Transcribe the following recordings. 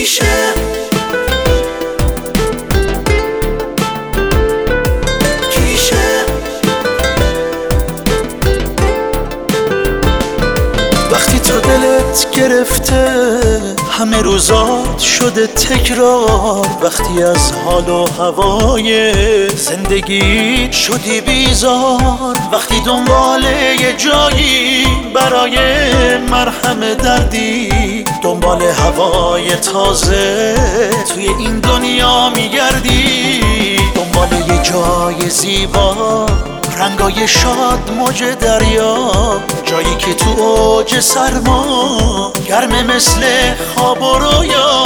کیشه وقتی تو دلت گرفته همه روزات شده تکرار، وقتی از حال و هوای زندگی شدی بیزار، وقتی دنبال یه جایی برای مرهم دردی، دنبال هوای تازه توی این دنیا میگردی، دنبال یه جای زیبا رنگای شاد موج دریا، جایی که تو اوج سرما گرمه مثل خواب و رویا،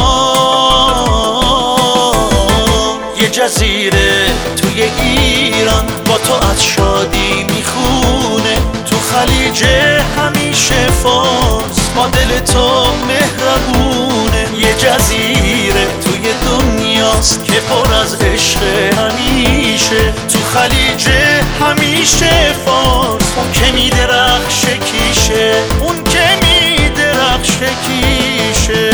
یه جزیره توی ایران با تو از شادی میخونه، تو خلیج همیشه فارس با دل تو مهربونه، یه جزیره توی دنیاست که پر از عشق همیشه، تو خلیج همیشه فارس اون که میدرخشه کیشه، اون که میدرخشه کیشه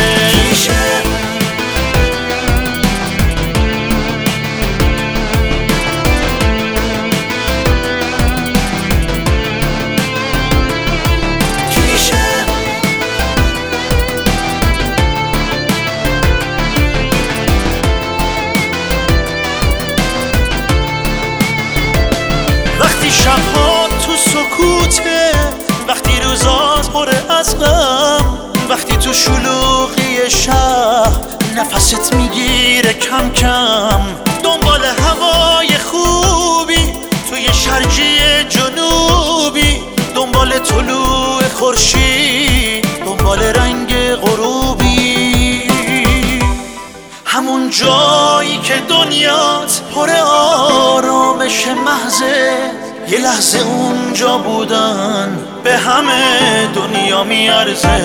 وقتی شبها تو سکوته، وقتی روزات پر از غم، وقتی تو شلوغی شهر نفست میگیره کم کم، دنبال هوای خوبی توی شرجی جنوبی، دنبال طلوع خورشید، دنبال رنگ غروبی، همون جایی که دنیات پر آرامش محضه، یه لحظه اونجا بودن به همه دنیا میارزه،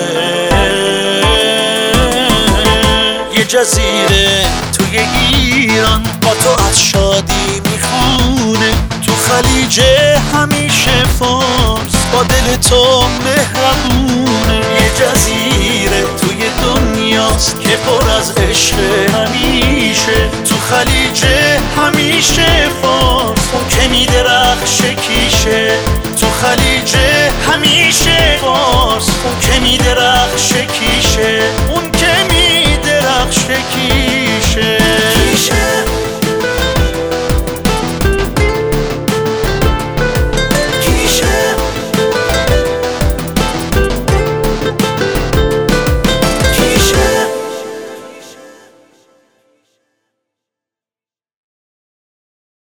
یه جزیره توی ایران با تو از شادی میخونه، تو خلیج همیشه فارس با دل تو مهربونه، یه جزیره توی دنیاست که پر از عشق همیشه، تو خلیج همیشه فارس اون که میدرخشه کیشه، تو خلیج